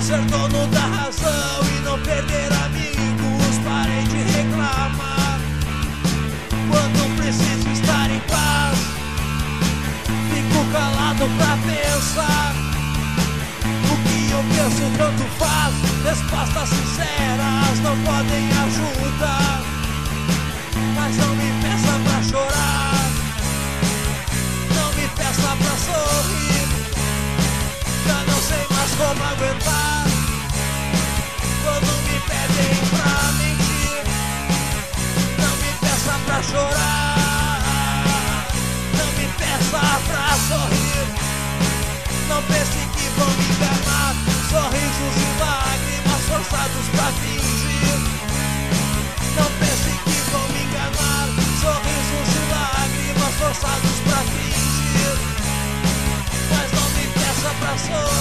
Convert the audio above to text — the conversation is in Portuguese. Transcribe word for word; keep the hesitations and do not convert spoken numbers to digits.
ser dono da razão e não perder amigos. Parei de reclamar quando preciso estar em paz. Fico calado pra pensar. O que eu penso tanto faz. Respostas sinceras não podem ajudar. Mas não me peça pra chorar, não me peça pra sorrir. Já não sei mais como aguentar quando me pedem pra mentir. Não me peça pra chorar, não me peça pra sorrir. Não pense que vão me enganar. Sorrisos e lágrimas forçados pra fingir. Não pense que vão me enganar. Sorrisos e lágrimas forçados pra fingir. Mas não me peça pra sorrir.